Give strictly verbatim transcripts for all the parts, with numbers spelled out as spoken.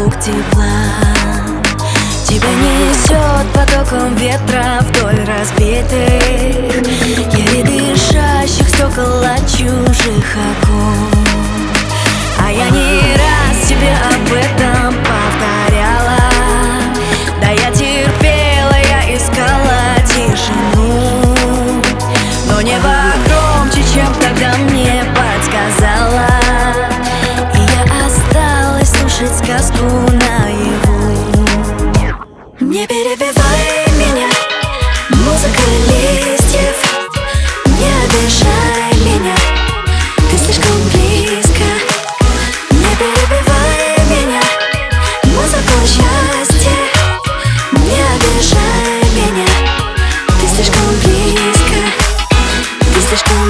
вокруг тепла. Тебя несет потоком ветра вдоль разбитых еле дышащих стекол от чужих окон. А я не раз тебе об этом повторяла. Да я терпела, я искала тишину, но небо громче, чем тогда мне подсказала. И я осталась слушать сказку наяву. Не перебивай меня, музыка листьев. Не обижай меня, ты слишком близко. Не перебивай меня, музыку счастья. Не обижай меня, ты слишком близко. Ты слишком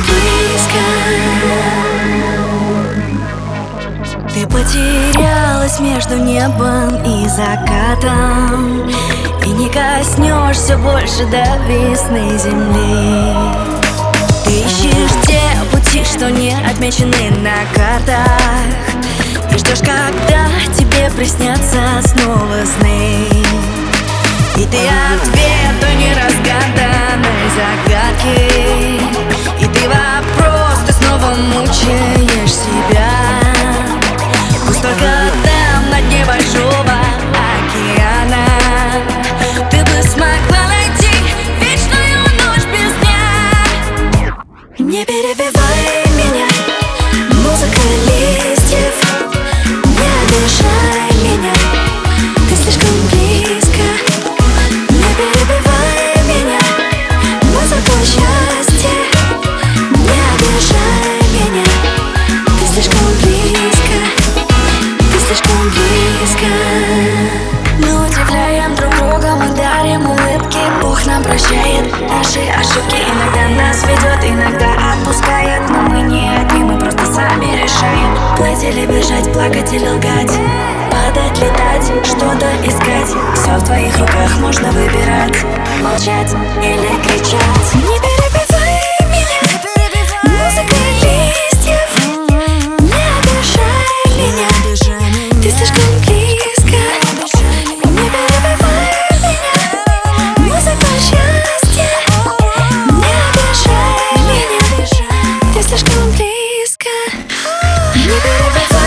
близко. Ты потерялась между небом и закатом, и не коснешься больше до весны земли. Ты ищешь те пути, что не отмечены на картах, и ждешь, когда тебе приснятся снова сны. И ты ответ той неразгаданной загадки, и ты вопрос, ты снова мучаешь себя. Пусть только там, на дне большого океана, ты бы смогла найти вечную ночь без дня. Не перебивай меня, музыка листьев. Не обижай меня, ты слишком близко. Не перебивай меня, музыку счастья. Не обижай меня, ты слишком близко. Ты слишком близко. Мы удивляем друг друга, мы дарим улыбки. Бог нам прощает наши ошибки. Иногда нас ведет, иногда отпускает. Но мы не одни, мы просто сами решаем. Плыть или бежать, плакать или лгать, падать, летать, что-то искать. Все в твоих руках, можно выбирать. Молчать или кричать. Не перебивай меня, музыка листьев. Не обижай меня, ты слишком близко. Не перебивай меня, музыка счастья. Не обижай меня, ты слишком близко. Не перебивай.